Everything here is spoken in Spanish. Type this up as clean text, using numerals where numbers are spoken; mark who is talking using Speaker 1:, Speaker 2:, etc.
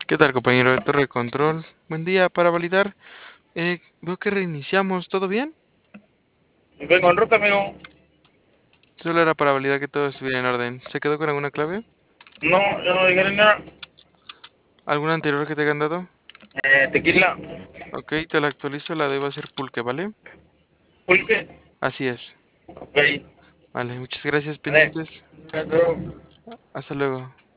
Speaker 1: ¿Qué tal, compañero de torre de control? Buen día, para validar. Veo que reiniciamos, ¿todo bien?
Speaker 2: Vengo en ruta, amigo.
Speaker 1: Solo era para validar que todo estuviera en orden. ¿Se quedó con alguna clave?
Speaker 2: No, yo no dijeron nada.
Speaker 1: ¿Alguna anterior que te hayan dado?
Speaker 2: Tequila,
Speaker 1: Ok, te la actualizo, la debo hacer pulque, ¿vale?
Speaker 2: pulque.
Speaker 1: Así es.
Speaker 2: Ok,
Speaker 1: Vale, muchas gracias,
Speaker 2: vale.
Speaker 1: pendientes.
Speaker 2: Hasta luego.
Speaker 1: Hasta luego.